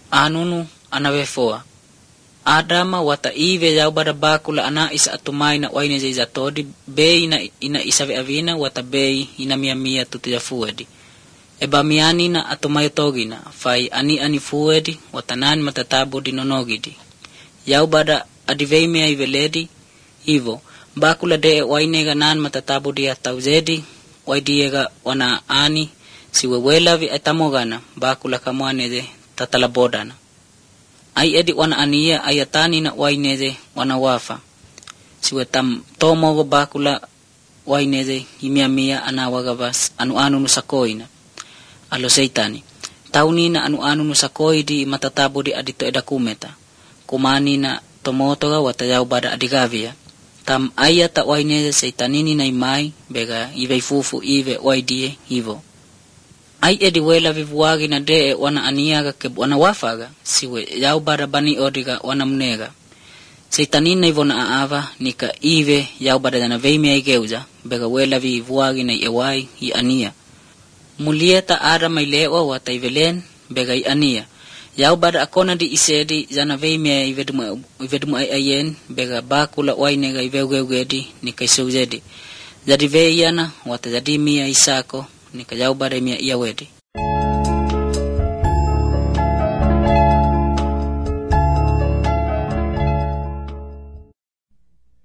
anunu anawefoa. Adama wata ive yau bada bakula ana isa atumai na waine zai zatodi bei ina isawe avina wata bei ina mia tutuya fuedi. Eba miani na atumai togina fai ani fuedi wata nani matatabu di nonogidi. Yau bada adivei mea iveledi hivo bakula de wainega nan matatabu di atauzedi waidiega wana ani siwewelavi etamogana bakula kamuane de tatalabodana. Ai edi wana ania ayatani na waineze wana wafa. Siwe tam tomogo bakula waineze mia anawagavas anu nusakoina. Alo seitani. Tauni na anu nusakoi di matatabu di adito edakumeta. Kumani na tomotoga watayau bada adigavia. Tam ayata waineze seitanini na imai bega ive fufu ive waidie hivo. Ai edi wela vivuagi na dee wana aniaga ke wana wafaga siwe yau bara bani odiga wana mnega. Seitanina ivona aava nika ive yau bara dana veimea igeuza bega wela vivuagi na iewai i ania. Mulieta ara mailewa wata ivelen bega i ania. Yau bara akona di isedi zana veimea ivedumu ayen bega bakula wainega iveugedi nika iseuzedi. Jadi veiana wata jadi mia isako nika yau bara mia iawedi.